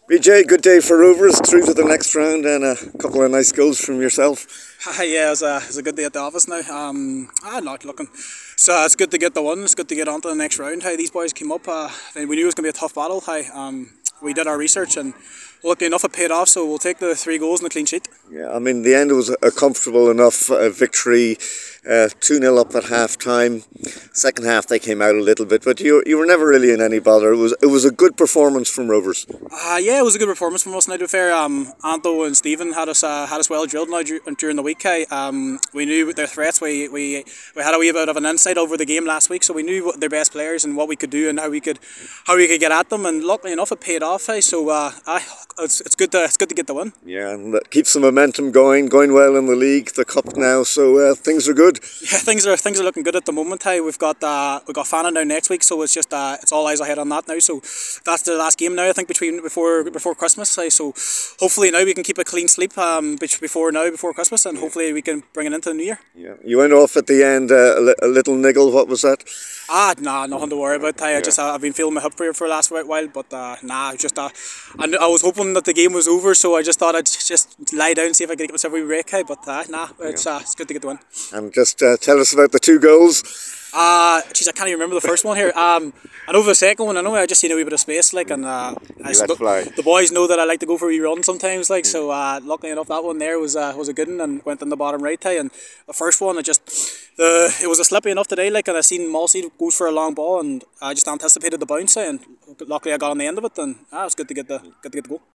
BJ, good day for Rovers, through to the next round and a couple of nice goals from yourself. Yeah, it was a good day at the office now. I'm not looking. So it's good to get the one. It's good to get on to the next round. Hey, these boys came up. We knew it was going to be a tough battle. Hey, we did our research and luckily enough it paid off. So we'll take the 3 goals and a clean sheet. Yeah, I mean, the end was a comfortable enough victory, 2-0 up at half time. Second half they came out a little bit, but you were never really in any bother. It was a good performance from Rovers. Yeah, it was a good performance from us. Now, to be fair, Anto and Stephen had us well drilled now during the week. We knew their threats. We had a wee bit of an insight over the game last week, so we knew what their best players and what we could do and how we could get at them. And luckily enough, it paid off. So it's good to get the win. Yeah, and that keeps the momentum going well in the league, the cup now. So things are good. Yeah, things are looking good at the moment. Hey, we've got Fannin now next week, so it's just it's all eyes ahead on that now. So that's the last game now, I think, before Christmas. Hey, so hopefully now we can keep a clean sleep before Christmas, and hopefully we can bring it into the new year. Yeah, you went off at the end a little niggle. What was that? Nah, nothing to worry about. Hey, I've been feeling my hip for the last while, but I was hoping that the game was over, so I just thought I'd just lie down and see if I could get myself a wee break. Hey, but it's good to get the win. And just tell us about the 2 goals. I can't even remember the first one here. I know the second one. I know I just seen a wee bit of space, like, and the boys know that I like to go for a wee run sometimes, like. So luckily enough, that one there was a good one and went in the bottom right tie. And the first one, it was a slippy enough today, like, and I seen Malsey goes for a long ball, and I just anticipated the bounce, and luckily I got on the end of it, and it was good to get the goal.